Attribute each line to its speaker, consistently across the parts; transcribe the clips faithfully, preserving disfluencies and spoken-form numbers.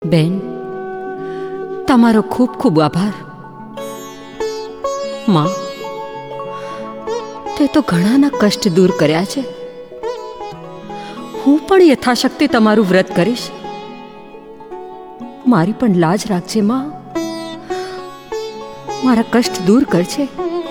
Speaker 1: બેન, તમારો ખૂબ ખૂબ આભાર. માં, તે તો ઘણાના કષ્ટ દૂર કર્યા છે. હું પણ યથાશક્તિ તમારું વ્રત કરીશ. મારી પણ લાજ રાખજે માં. મારા કષ્ટ દૂર કરજે.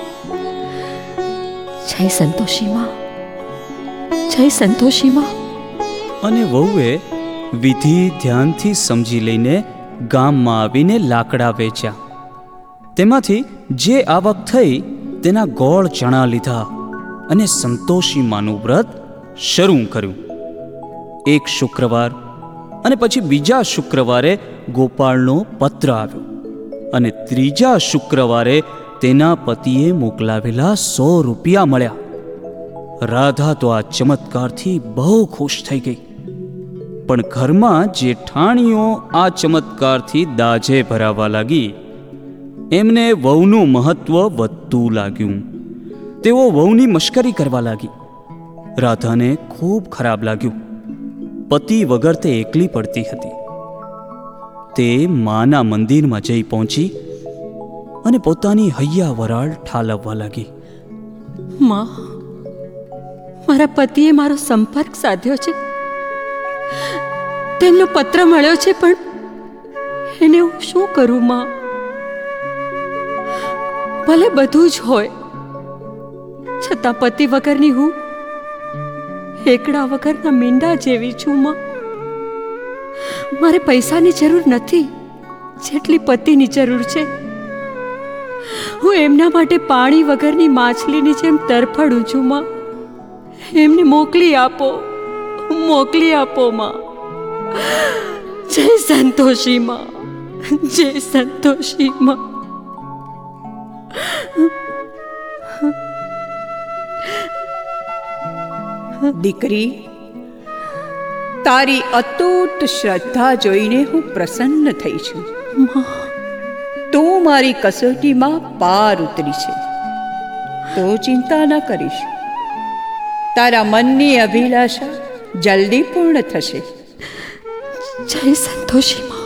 Speaker 1: જય સંતોષી માં, જય સંતોષી માં.
Speaker 2: અને વહુએ વિધિ ધ્યાનથી સમજી લઈને ગામમાં આવીને લાકડા વેચ્યા. તેમાંથી જે આવક થઈ તેના ગોળ ચણા લીધા અને સંતોષી માનું વ્રત શરૂ કર્યું. એક શુક્રવાર અને પછી બીજા શુક્રવારે ગોપાળનો પત્ર આવ્યો અને ત્રીજા શુક્રવારે તેના પતિએ મોકલાવેલા સો રૂપિયા મળ્યા. રાધા તો આ ચમત્કારથી બહુ ખુશ થઈ ગઈ, પણ ઘરમાં જેઠાણીઓ આ ચમત્કારથી દાજે ભરાવા લાગી. એમને વહુનું મહત્વ વધતું લાગ્યું. તેઓ વહુની મશ્કરી કરવા લાગી. રાધાને ખૂબ ખરાબ લાગ્યું. પતિ વગર તે એકલી પડતી હતી. તે માના મંદિરમાં જઈ પહોંચી અને પોતાની હૈયા વરાળ ઠાલવવા લાગી.
Speaker 1: માં, મારા પતિએ મારો સંપર્ક સાધ્યો છે. તેમનો પત્ર મળ્યો છે, પણ એને હું શું કરું માં? ભલે બધું જ હોય, છતાં પતિ વગરની હું એકડા વગરના મીંડા જેવી છું માં. મારે પૈસાની જરૂર નથી જેટલી પતિની જરૂર છે. હું એમના માટે પાણી વગરની માછલીની જેમ તરફડું છું માં. એમને મોકલી આપો, મોકલી આપો માં. જય સંતોષી માં, જય સંતોષી માં.
Speaker 3: દીકરી, તારી અતૂટ શ્રદ્ધા જોઈને હું પ્રસન્ન થઈ છું. તું મારી કસોટીમાં પાર ઉતરી છે, તો ચિંતા ન કરીશ. તારા મનની અભિલાષા જલ્દી પૂર્ણ થશે.
Speaker 1: જય સંતોષી માં.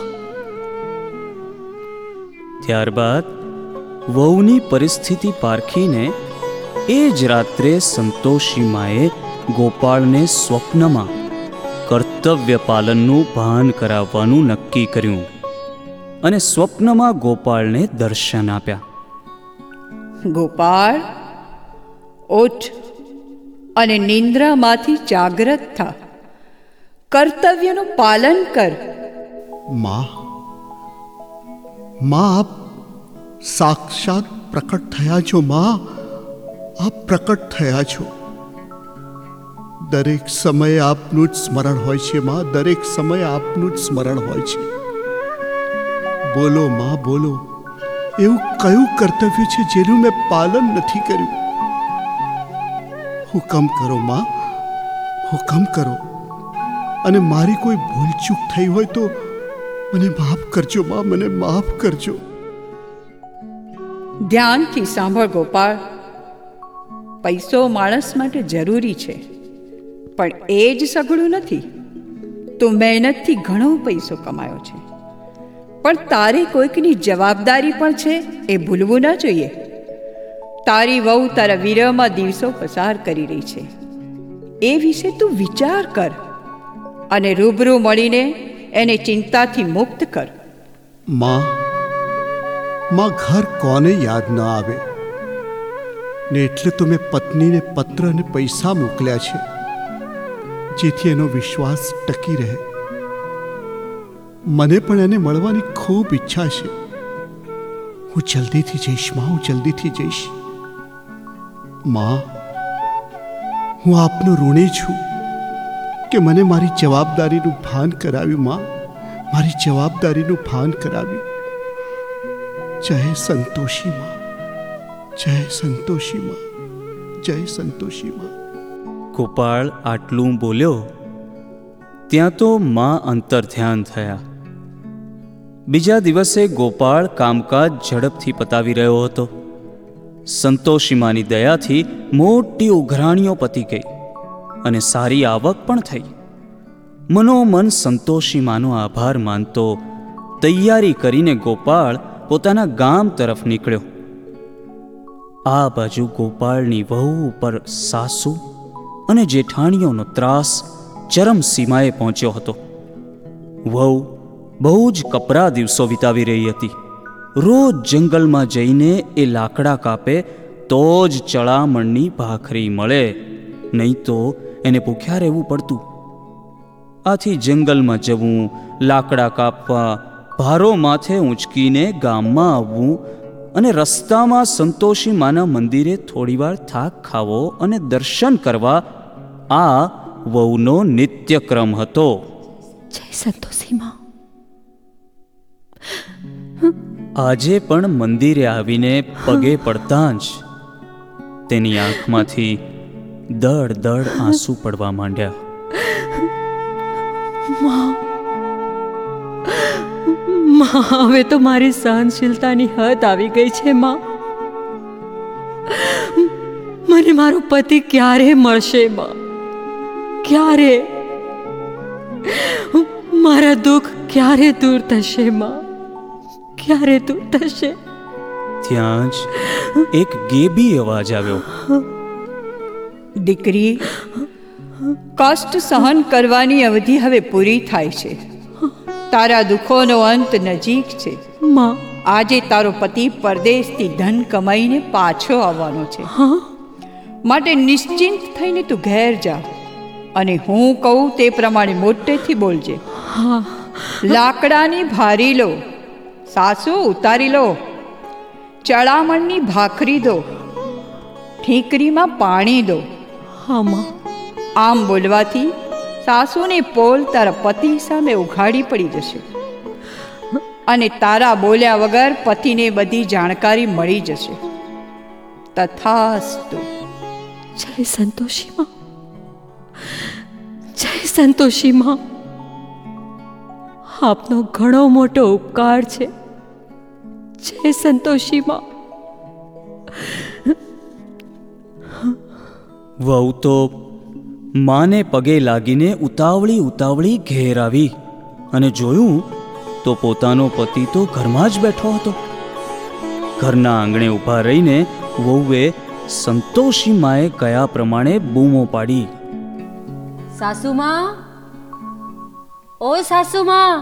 Speaker 2: ત્યારબાદ વહુની પરિસ્થિતિ પારખીને એ જ રાત્રે સંતોષી માએ ગોપાળને સ્વપ્નમાં કર્તવ્ય પાલનનું ભાન કરાવવાનું નક્કી કર્યું અને સ્વપ્નમાં ગોપાળને દર્શન આપ્યા.
Speaker 3: ગોપાળ, ઉઠ અને નિંદ્રામાંથી જાગ્રત થા. કર્તવ્યનું પાલન કર.
Speaker 4: માં, માં આપ સાક્ષાત પ્રકટ થયા છો. માં, આપ પ્રકટ થયા છો. દરેક સમયે આપનું જ સ્મરણ હોય છે માં. દરેક સમયે આપનું જ સ્મરણ હોય છે. બોલો માં, બોલો. એવું કયું કર્તવ્ય છે જેનું મેં પાલન નથી કર્યું? હુકમ કરો માં, હુકમ કરો. અને મારી કોઈ ભૂલચૂક થઈ હોય તો મને માફ કરજો માં, મને માફ કરજો.
Speaker 3: ધ્યાનથી સાંભળ ગોપાળ. પૈસો માણસ માટે જરૂરી છે, પણ એ જ સઘળું નથી. તું મહેનતથી ઘણો પૈસો કમાયો છે, પણ તારી કોઈકની જવાબદારી પણ છે, એ ભૂલવું ન જોઈએ. તારી વહુ તારા વિરહમાં દિવસો પસાર કરી રહી છે. એ વિશે તું વિચાર કર અને રૂબરૂ મળીને એને ચિંતાથી મુક્ત કર.
Speaker 4: માં, માં ઘર કોને યાદ ન આવે ને એટલે તો મેં પત્નીને પત્ર અને પૈસા મોકલ્યા છે, જેથી એનો વિશ્વાસ ટકી રહે. મને પણ એને મળવાની ખૂબ ઈચ્છા છે. હું જલ્દીથી જઈશ માં, હું જલ્દીથી જઈશ. માં, હું આપનો ઋણી છું કે મને મારી જવાબદારીનું ભાન કરાવ્યું. માં, મારી જવાબદારીનું ભાન કરાવ્યું. જય સંતોષી માં, જય સંતોષી માં, જય સંતોષી માં.
Speaker 2: ગોપાળ આટલું બોલ્યો ત્યાં તો માં અંતર્ધ્યાન થયા. બીજા દિવસે ગોપાળ કામકાજ ઝડપથી પતાવી રહ્યો હતો. સંતોષી માની દયાથી મોટી ઉઘરાણીઓ પતી ગઈ અને સારી આવક પણ થઈ. મનોમન સંતોષી માનો આભાર માનતો તૈયારી કરીને ગોપાળ પોતાના ગામ તરફ નીકળ્યો. આ બાજુ ગોપાળની વહુ ઉપર સાસુ અને જેઠાણીઓનો ત્રાસ ચરમસીમાએ પહોંચ્યો હતો. વહુ બહુ જ કપરા દિવસો વિતાવી રહી હતી. રોજ જંગલમાં જઈને એ લાકડા કાપે તો જ ચળામણની ભાખરી મળે, નહીં તો એને ભૂખ્યા રહેવું પડતું. આથી જંગલમાં જવું, લાકડા કાપવા, ભારો માથે ઊંચકીને ગામમાં આવવું અને રસ્તામાં સંતોષી માના મંદિરે થોડીવાર થાક ખાવો અને દર્શન કરવા, આ વહુનો નિત્યક્રમ હતો.
Speaker 1: જય સંતોષી માં.
Speaker 2: આજે પણ મંદિરે આવીને પગે પડતાં જ તેની આંખમાંથી દડ દડ આંસુ પડવા માંડ્યા.
Speaker 1: માં, માં, હવે તો મારી સહનશીલતાની હદ આવી ગઈ છે. માં, મને મારો પતિ ક્યારે મળશે? માં, ક્યારે? મારા દુઃખ ક્યારે દૂર થશે? માં, ક્યારે દૂર થશે?
Speaker 2: ત્યાં જ એક ગેબી અવાજ આવ્યો.
Speaker 3: દીકરી, કષ્ટ સહન કરવાની અવધિ હવે પૂરી થાય છે. તારા દુઃખોનો અંત નજીક છે.
Speaker 1: માં,
Speaker 3: આજે તારો પતિ પરદેશથી ધન કમાઈને પાછો આવવાનો છે.
Speaker 1: હા,
Speaker 3: માટે નિશ્ચિંત થઈને તું ઘેર જા અને હું કહું તે પ્રમાણે મોટેથી બોલજે.
Speaker 1: હા,
Speaker 3: લાકડાની ભારી લો, સાસુ ઉતારી લો, ચડામણની ભાખરી દો, ઠીકરીમાં પાણી દો.
Speaker 1: હા માં.
Speaker 3: આમ બોલવાથી સાસુની પોલ તારા પતિ સામે ઉઘાડી પડી જશે અને તારા બોલ્યા વગર પતિને બધી જાણકારી મળી જશે. તથાસ્તુ.
Speaker 1: જય સંતોષી માં, જય સંતોષી માં. આપનો ઘણો મોટો ઉપકાર છે. જય સંતોષી માં.
Speaker 2: વહુ તો માને પગે લાગીને ઉતાવળી ઉતાવળી ઘેર આવી અને જોયું તો પોતાનો પતિ તો ઘરમાં જ બેઠો હતો. ઘરના આંગણે ઊભા રહીને વહુએ સંતોષી માએ કયા પ્રમાણે બૂમો પાડી.
Speaker 1: સાસુમાં, ઓ સાસુમાં,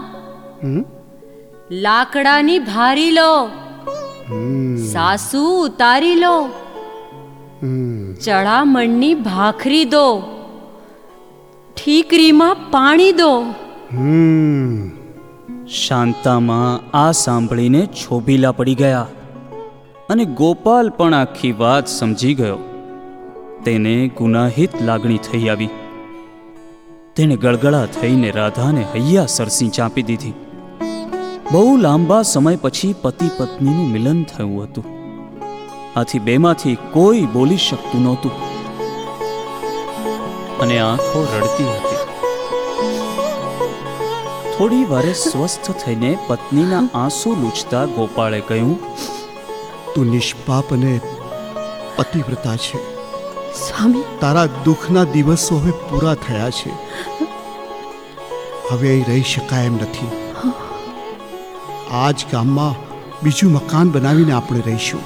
Speaker 1: લાકડાની ભારી લો, સાસુ ઉતારી લો, ચડામણની ભાખરી દો, ઠીકરીમાં પાણી દો.
Speaker 2: શાંતામાં આ સાંભળીને છોભીલા પડી ગયા અને ગોપાલ પણ આખી વાત સમજી ગયો. તેને ગુનાહિત લાગણી થઈ આવી. તેણે ગળગળા થઈને રાધાને હૈયા સરસી ચાંપી દીધી. બહુ લાંબા સમય પછી પતિ પત્નીનું મિલન થયું હતું. આથી બેમાંથી કોઈ બોલી શકતું નહોતું અને આંખો રડતી હતી. થોડી વારે સ્વસ્થ થઈને પત્નીના આંસુ લૂછતા ગોપાળે કહ્યું,
Speaker 4: તું નિષ્પાપ અને પતિવ્રતા છે.
Speaker 1: સ્વામી,
Speaker 4: તારા દુઃખના દિવસો હવે પૂરા થયા છે. હવે અહીં રહી શકાય એમ નથી. આ જ ગામમાં બીજું મકાન બનાવીને આપણે રહીશું.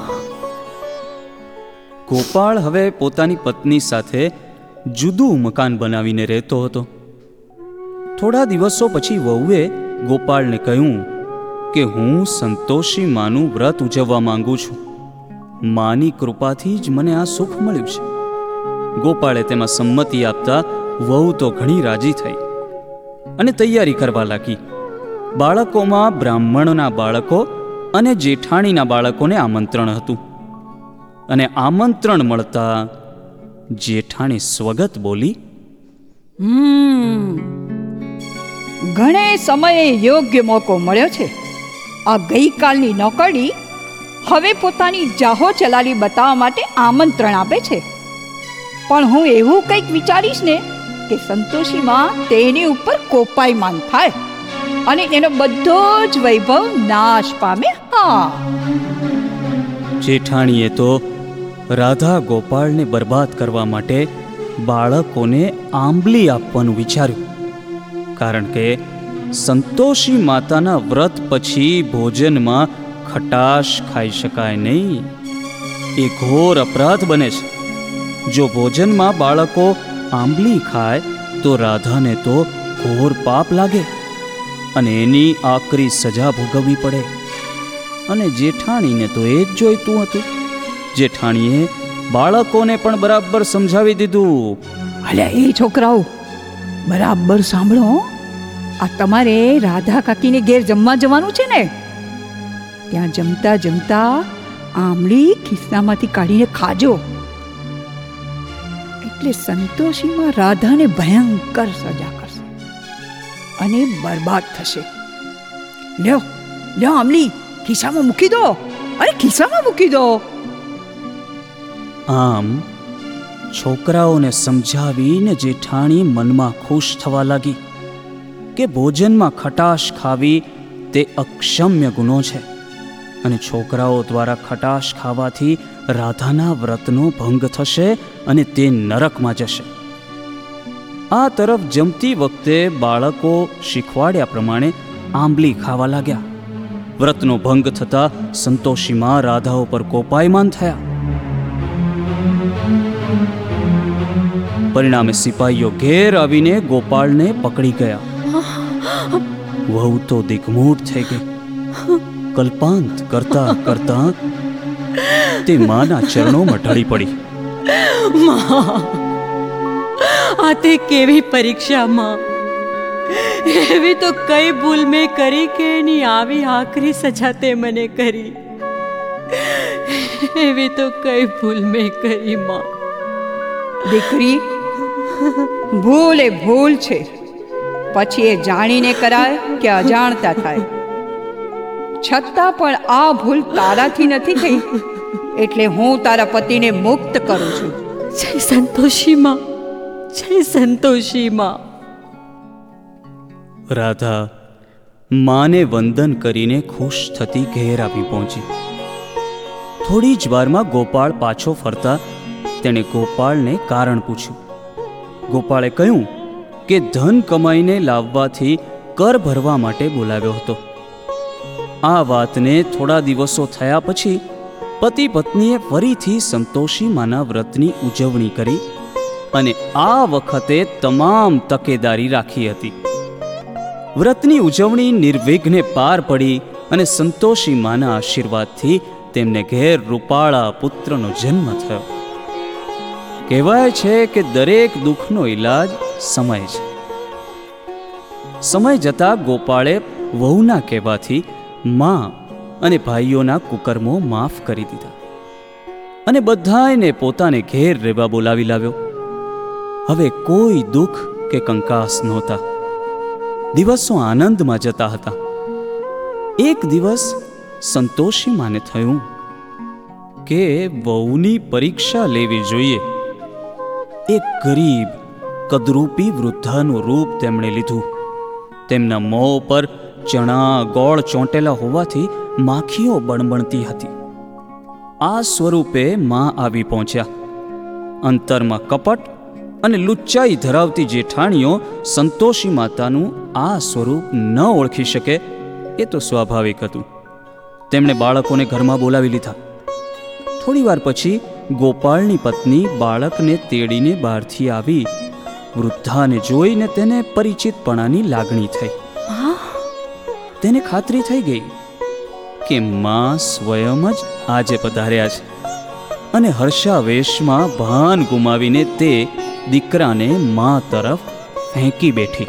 Speaker 2: ગોપાળ હવે પોતાની પત્ની સાથે જુદું મકાન બનાવીને રહેતો હતો. થોડા દિવસો પછી વહુએ ગોપાળને કહ્યું કે હું સંતોષી માનું વ્રત ઉજવવા માંગુ છું. માની કૃપાથી જ મને આ સુખ મળ્યું છે. ગોપાળે તેમાં સંમતિ આપતા વહુ તો ઘણી રાજી થઈ અને તૈયારી કરવા લાગી. બાળકોમાં બ્રાહ્મણના બાળકો અને જેઠાણીના બાળકોને આમંત્રણ હતું અને આમંત્રણ મળતા જેઠાણી સ્વગત બોલી,
Speaker 3: હમ ઘણે સમયે યોગ્ય મોકો મળ્યો છે. આ ગઈકાલની નોકરી હવે પોતાની જાહો ચલાલી બતાવવા માટે આમંત્રણ આપે છે. પણ હું એવું કંઈક વિચારીશ ને કે સંતોષીમાં તેની ઉપર કોપાયમાન થાય અને એનો બધો જ વૈભવ નાશ પામે. હા,
Speaker 2: જેઠાણીએ તો રાધા ગોપાળને બરબાદ કરવા માટે બાળકોને આંબલી આપવાનું વિચાર્યું, કારણ કે સંતોષી માતાના વ્રત પછી ભોજનમાં ખટાશ ખાઈ શકાય નહીં. એ ઘોર અપરાધ બને છે. જો ભોજનમાં બાળકો આંબલી ખાય તો રાધાને તો ઘોર પાપ લાગે અને એની આકરી સજા ભોગવવી પડે. અને જેઠાણીને તો એ જ જોઈતું હતું. જેઠાણીએ બાળકોને પણ બરાબર સમજાવી દીધું.
Speaker 3: અલ્યા એ છોકરાઓ, બરાબર સાંભળો. આ તમારે રાધા કાકીને ઘેર જમવા જવાનું છે ને, ત્યાં જમતા જમતા આંબલી ખિસ્સામાંથી કાઢીને ખાજો. એટલે સંતોષીમાં રાધાને ભયંકર સજા કરશે અને બરબાદ થશે. લ્યો લ્યો આંબલી ખિસ્સામાં મૂકી દો. અરે ખિસ્સામાં મૂકી દો.
Speaker 2: આમ છોકરાઓને સમજાવીને જેઠાણી મનમાં ખુશ થવા લાગી કે ભોજનમાં ખટાશ ખાવી તે અક્ષમ્ય ગુનો છે અને છોકરાઓ દ્વારા ખટાશ ખાવાથી રાધાના વ્રતનો ભંગ થશે અને તે નરકમાં જશે. આ તરફ જમતી વખતે બાળકો શીખવાડ્યા પ્રમાણે આંબલી ખાવા લાગ્યા. વ્રતનો ભંગ થતા સંતોષીમાં રાધા ઉપર કોપાયમાન થયા. પરિણામે સિપાહીઓ ઘેર આવીને ગોપાળને પકડી ગયા. વહુ તો દિગ્મૂઢ થઈ ગઈ. કલ્પાંત કરતા કરતા તે માના ચરણોમાં ઢળી પડી.
Speaker 1: આ તે કેવી પરીક્ષા માં! એવી તો કઈ ભૂલ મેં કરી કે એની આવી આખરી સજા તે મને કરી. એવી તો કઈ ભૂલ મેં કરી માં.
Speaker 3: દીકરી, ભૂલ એ ભૂલ છે. પછી એ જાણીને કરાય કે અજાણતા થાય. છતાં પણ આ ભૂલ તારાથી નથી થઈ, એટલે હું તારા પતિને મુક્ત કરું છું.
Speaker 1: જય સંતોષી માં, જય સંતોષી માં.
Speaker 2: રાધા માને વંદન કરીને ખુશ થતી ઘેર આવી પહોંચી. થોડી જ વારમાં ગોપાળ પાછો ફરતા તેણે ગોપાળને કારણ પૂછ્યું. ગોપાળે કહ્યું કે ધન કમાઈને લાવવાથી કર ભરવા માટે બોલાવ્યો હતો. આ વાતને થોડા દિવસો થયા પછી પતિ પત્નીએ ફરીથી સંતોષી માના વ્રતની ઉજવણી કરી અને આ વખતે તમામ તકેદારી રાખી હતી. વ્રતની ઉજવણી નિર્વિઘ્ને પાર પડી અને સંતોષી માના આશીર્વાદથી તેમને ઘેર રૂપાળા પુત્રનો જન્મ થયો. કહેવાય છે કે દરેક દુઃખનો ઈલાજ સમય છે. સમય જતા ગોપાળે વહુના કહેવાથી મા અને ભાઈઓના કુકર્મો માફ કરી દીધા અને બધાને પોતાને ઘેર રહેવા બોલાવી લાવ્યો. હવે કોઈ દુઃખ કે કંકાસ નહોતા. દિવસો આનંદમાં જતા હતા. એક દિવસ સંતોષી માને થયું કે વહુની પરીક્ષા લેવી જોઈએ. એક ગરીબ કદરૂપી વૃદ્ધાનું રૂપ તેમણે લીધું. તેમના મોં પર ચણા ગોળ ચોંટેલા હોવાથી માખીઓ બણબણતી હતી. આ સ્વરૂપે માં આવી પહોંચ્યા. અંતરમાં કપટ અને લુચ્ચાઈ ધરાવતી જેઠાણીઓ સંતોષી માતાનું આ સ્વરૂપ ન ઓળખી શકે એ તો સ્વાભાવિક હતું. તેમણે બાળકોને ઘરમાં બોલાવી લીધા. થોડી વાર પછી ગોપાળની પત્ની બાળકને તેડીને બહારથી આવી. વૃદ્ધાને જોઈને તેને પરિચિતપણાની લાગણી થઈ. તેને ખાતરી થઈ ગઈ કે માં સ્વયં જ આજે પધાર્યા છે અને હર્ષાવેશમાં ભાન ગુમાવીને તે દીકરાને માં તરફ ફેંકી બેઠી.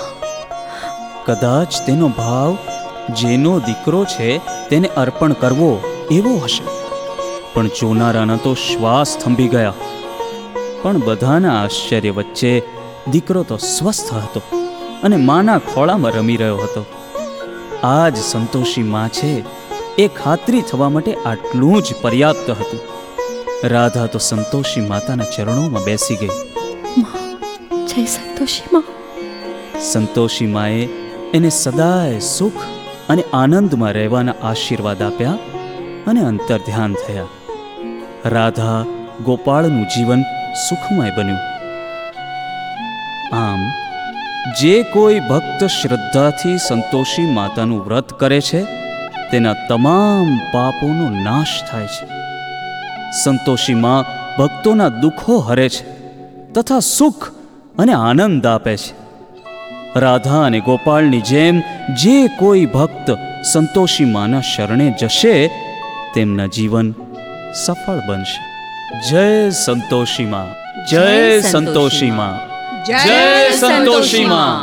Speaker 2: કદાચ તેનો ભાવ જેનો દીકરો છે તેને અર્પણ કરવો એવો હશે, પણ જોનારાના તો શ્વાસ થંભી ગયા. પણ બધાના આશ્ચર્ય વચ્ચે દીકરો તો સ્વસ્થ હતો અને માના ખોળામાં રમી રહ્યો હતો. આ જ સંતોષી માં છે એ ખાતરી થવા માટે આટલું જ પર્યાપ્ત હતું. રાધા તો સંતોષી માતાના ચરણોમાં બેસી ગઈ.
Speaker 1: જય સંતોષી માં.
Speaker 2: સંતોષી માએ એને સદાય સુખ અને આનંદમાં રહેવાના આશીર્વાદ આપ્યા અને અંતર ધ્યાન થયા. રાધા ગોપાળનું જીવન સુખમય બન્યું. આમ જે કોઈ ભક્ત શ્રદ્ધાથી સંતોષી માતાનું વ્રત કરે છે તેના તમામ પાપોનો નાશ થાય છે. સંતોષી માં ભક્તોના દુઃખો હરે છે તથા સુખ અને આનંદ આપે છે. રાધા અને ગોપાળની જેમ જે કોઈ ભક્ત સંતોષી માના શરણે જશે તેમના જીવન સફળ બનશે. જય સંતોષી માં, જય સંતોષી માં, જય સંતોષી માં.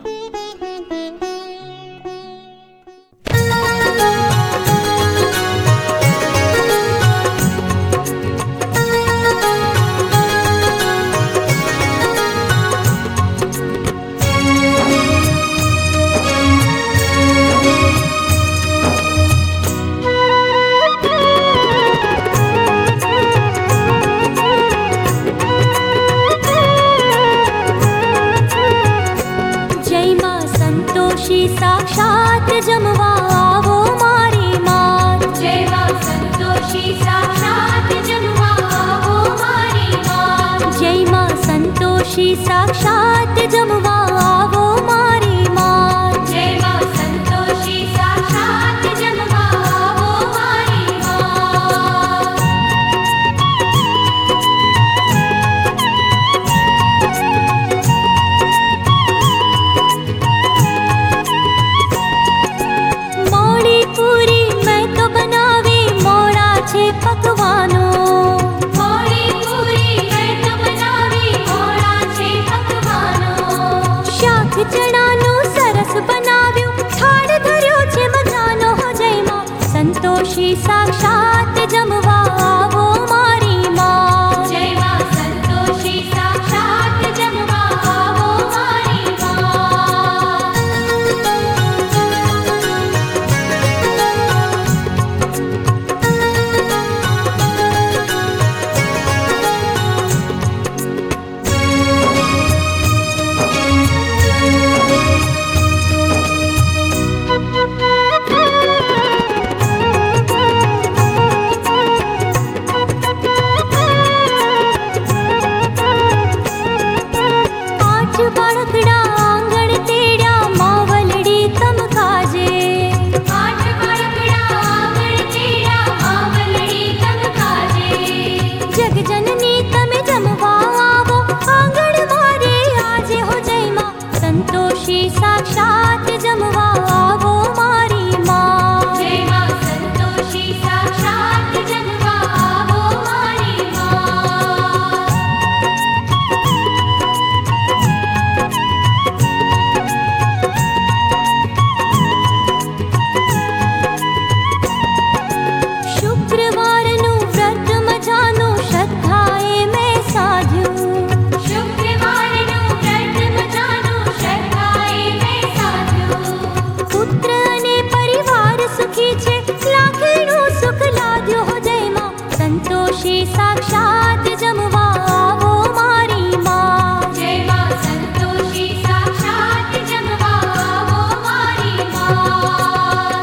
Speaker 5: साक्षात जमवा आवो मारी मात. जय मां संतोषी साक्षात जमवा आवो मारी मात. जय मां संतोषी साक्षात जमवा आवो मारी मात. जय मां संतोषी साक्षात जमवा आवो मारी मात. पूरी मैं तो बनावे मोड़ा छे पकवानो. मोड़ी पूरी मैं तो बनावे मोड़ा छे पकवानो. शाक चणानो सरस बनाव्यो थाળ ધર્યો છે મજાનો. હો જય માં સંતોષી સાક્ષાત જમવા આવો મારી માં. જય માં સંતોષી સાક્ષાત જમવા આવો મારી માં. બાળકડા આંગણ તેડ્યા માવલડી તમ કાજે. આઠ બાળકડા આંગણ તેડ્યા માવલડી તમ કાજે. જગજનની તમે જમવા આવો આંગણ મારે આજે. હો જય માં સંતોષી સાક્ષાત જમવા આવો મારી માં. જય માં સંતોષી સાક્ષાત જમવા આવો મારી માં. શુક્રવારનું વ્રત મજાનું શ્રદ્ધાએ મેં સાધ્યું. શુક્રવારનું વ્રત મજાનું શ્રદ્ધાએ મેં સાધ્યું. પુત્ર અને પરિવાર સુખી છે લાખેનું સુખ લાદ્યો. હો જય માં સંતોષી સાક્ષાત જમવા આવો મારી માં. જય માં સંતોષી સાક્ષાત જમવા આવો મારી માં.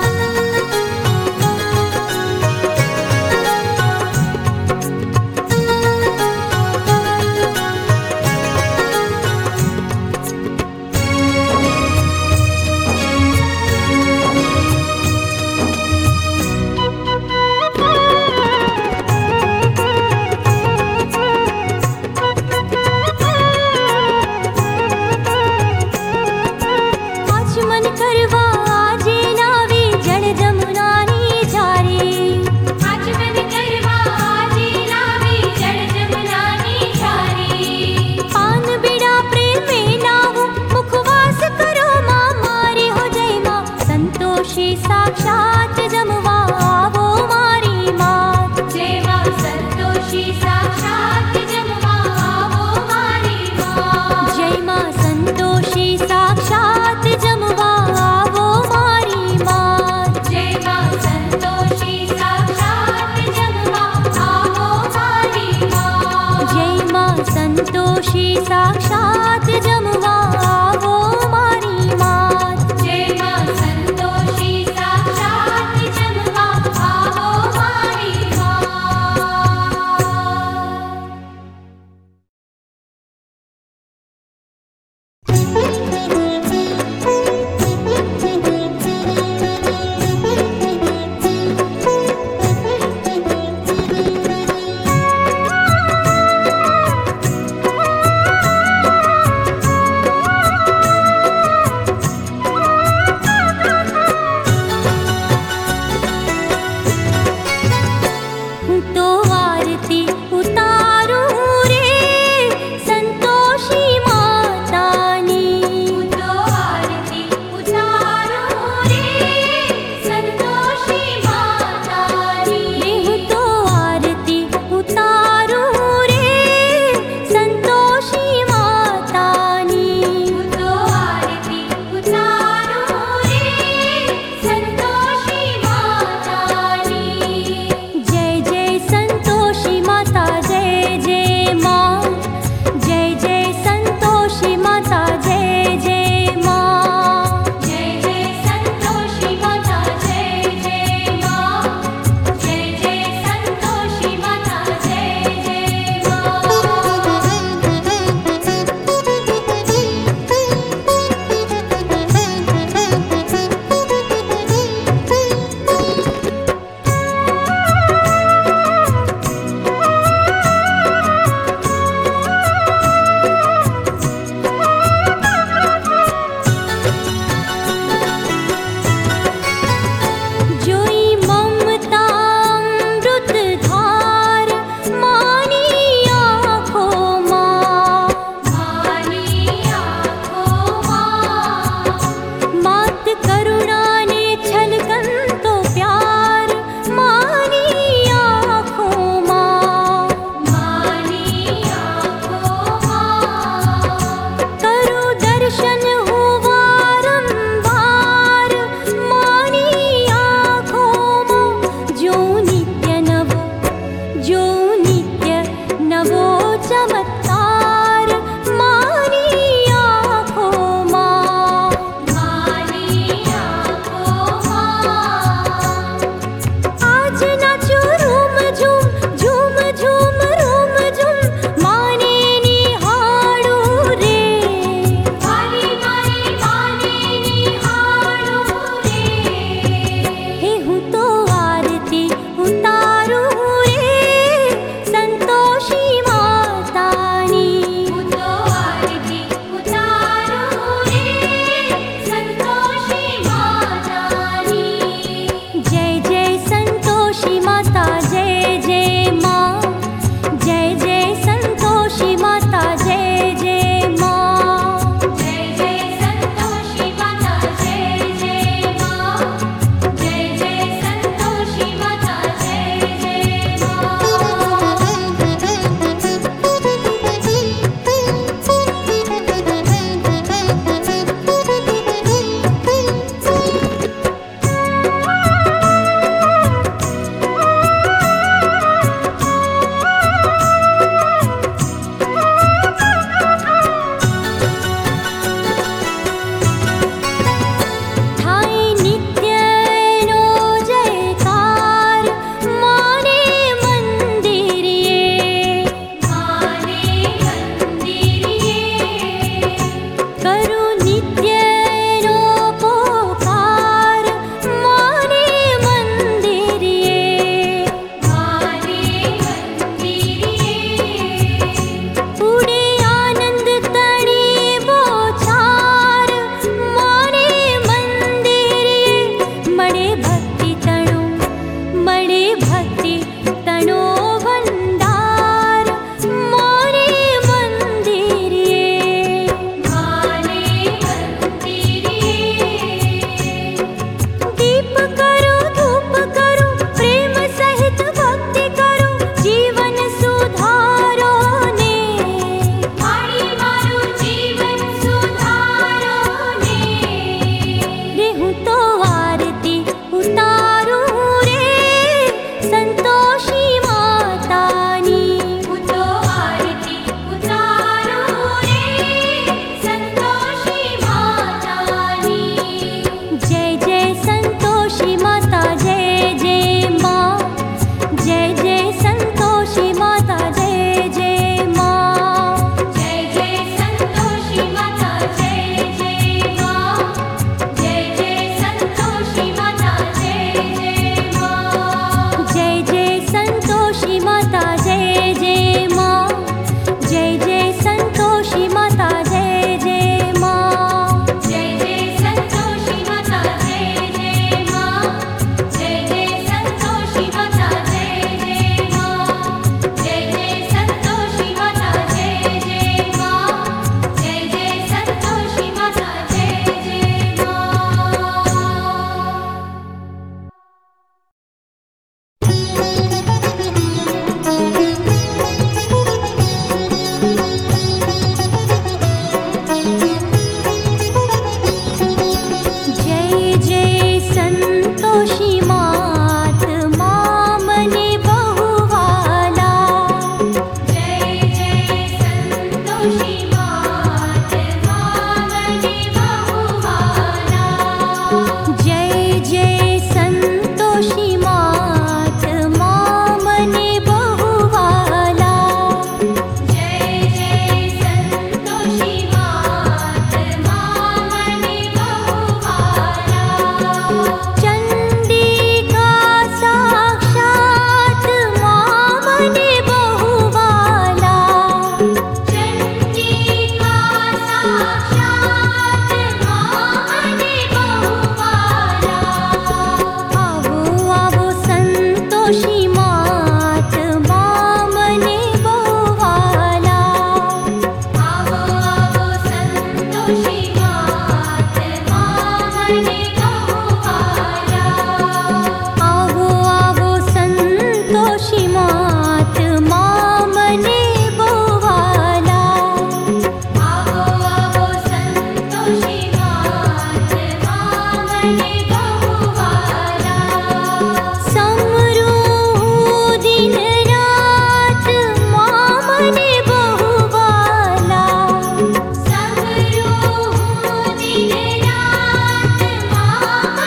Speaker 5: આચમન કરવા આજે નાવી જળ જમુનાની જારી. આચમન કરવા આજે નાવી જળ જમુનાની જારી. પાન બીડા પ્રેમે નાવું મુખવાસ કરો માં મારી. હો જય માં સંતોષી સાક્ષાત જમવા આવો મારી માં. જય માં સંતોષી સાક્ષાત જમવા આવો મારી માં. જય માં સંતોષી સાક્ષાત જમવા આવો મારી માં. જય માં સંતોષી સાક્ષાત જમવા આવો મારી માં. જય માં સંતોષી સાક્ષાત જમવા આવો મારી માં. જય માં સંતોષી સાક્ષાત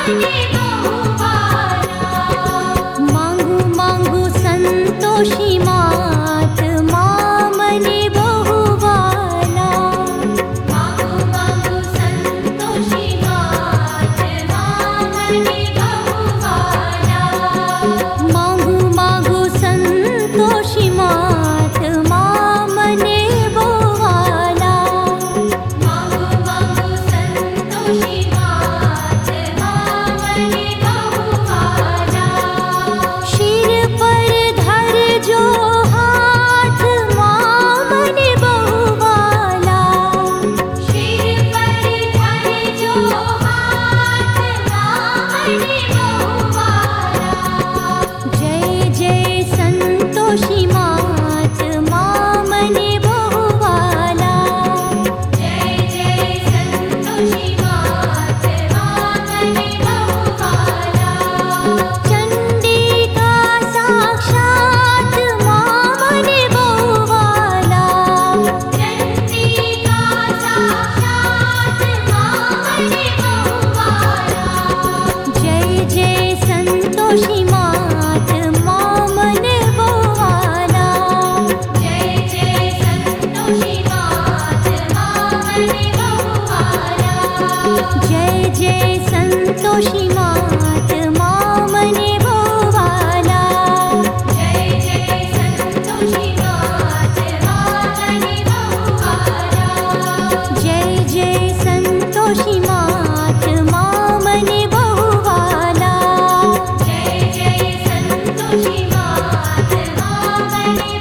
Speaker 5: મને બહુવાલા માંગુ માંગુ સંતોષી માત મા મને બહુવાલા માંગુ માંગુ સંતોષી માત મા મને બહુવાલા માંગુ માંગુ સંતોષી માત મા મને બહુવાલા માંગુ માંગુ સંતોષી માત મા મને બહુવાલા શિર પર ધરજો હાથ મા મને બહુવાલા શિર પર ધરજો હાથ મા મને બહુવાલા જય જય સંતોષી માત મા મને બહુવાલા જય જય સંતોષી માત મા મને બહુવાલા ચંડિકા સાક્ષાત મા મને બહુવાલા ચંડિકા સાક્ષાત મા મને બહુવાલા જય જય સંતોષી માત મા મને બહુવાલા જય જય સંતોષી માત મા મને બહુવાલા જય જય સંતોષી માત મા મને બહુવાલા જય જય સંતોષી માત મા મને બહુવાલા જય જય સંતોષી માત મા મને બહુવાલા જય જય સંતોષી માત મા મને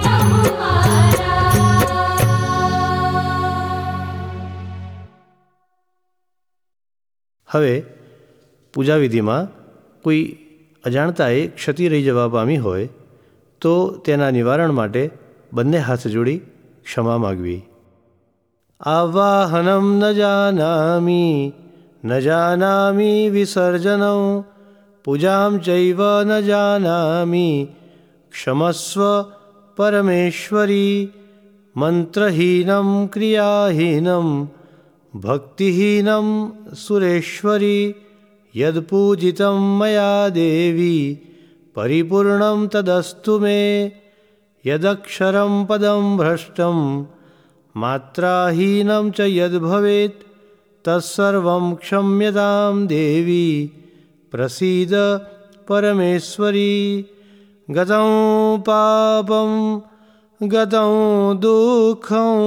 Speaker 5: બહુવાલા
Speaker 6: હવે પૂજા વિધિમાં કોઈ અજાણતાએ ક્ષતિ રહી જવા પામી હોય તો તેના નિવારણ માટે બંને હાથ જોડી ક્ષમા માગવી. આવાહનમ ન જાનામિ ન જાનામિ વિસર્જનમ પૂજામ ચૈવ ન જાનામિ ક્ષમસ્વ પરમેશ્વરી મંત્રહીનમ ક્રિયાહીનમ ભક્તિહીનમ સુરેશ્વરી યદપૂજિતમ મયા દેવી પરિપૂર્ણમ તદસ્તુ મે યદક્ષરમ પદમ ભ્રષ્ટમ માત્રાહીનમ ચ યદ્ભવેત તત્સર્વં ક્ષમ્યતામ દેવી પ્રસીદ પરમેશ્વરી ગतं પાપં ગतं દુઃખં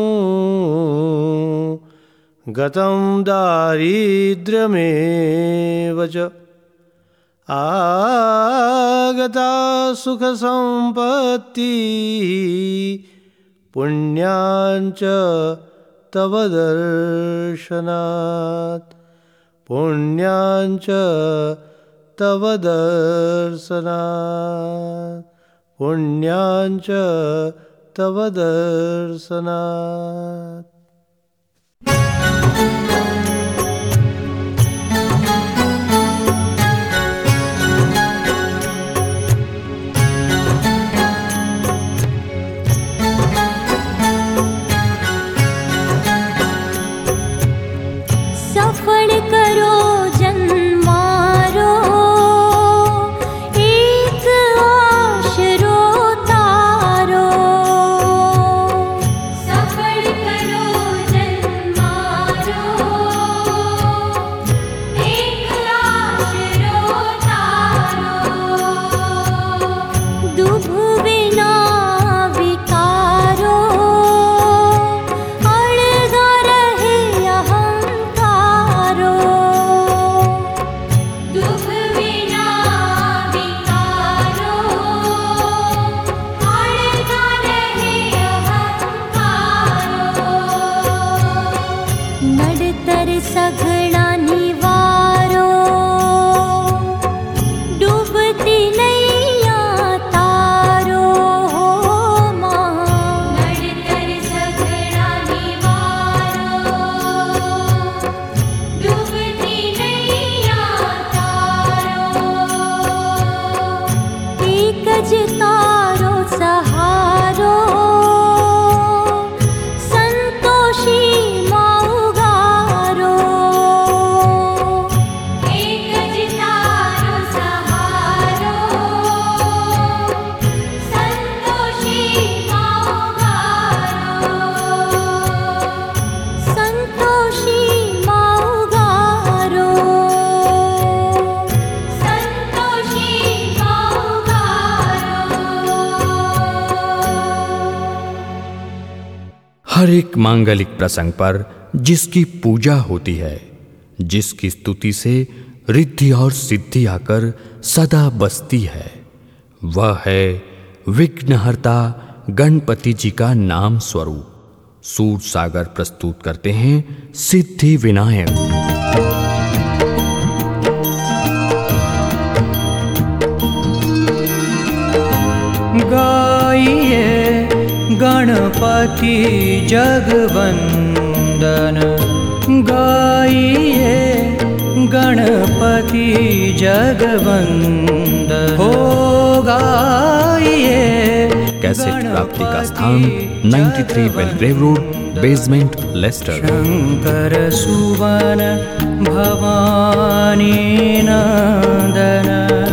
Speaker 6: ગतं દારિદ્ર્યમેવ ચ આગતા સુખસંપત્તિ પુણ્યાંચ તવ દર્શનાત પુણ્યાંચ તવ દર્શનાત પુણ્યાંચ તવ દર્શનાત.
Speaker 5: સફળ કરો જન્મારો એક આશરો તારો સફળ કરો જન્મારો
Speaker 7: हर एक मांगलिक प्रसंग पर जिसकी पूजा होती है, जिसकी स्तुति से रिद्धि और सिद्धि आकर सदा बसती है, वह है विघ्नहर्ता गणपति जी का नाम स्वरूप। सूर सागर प्रस्तुत करते हैं सिद्धि विनायक।
Speaker 8: गाइए गणपति जगवंदन, गाइए गणपति जगवंदन, हो गाइए।
Speaker 7: कैसेट प्राप्ति का स्थान तिरानवे Belgrave road, basement, Leicester.
Speaker 8: Shankar सुवन भवानी नंदन।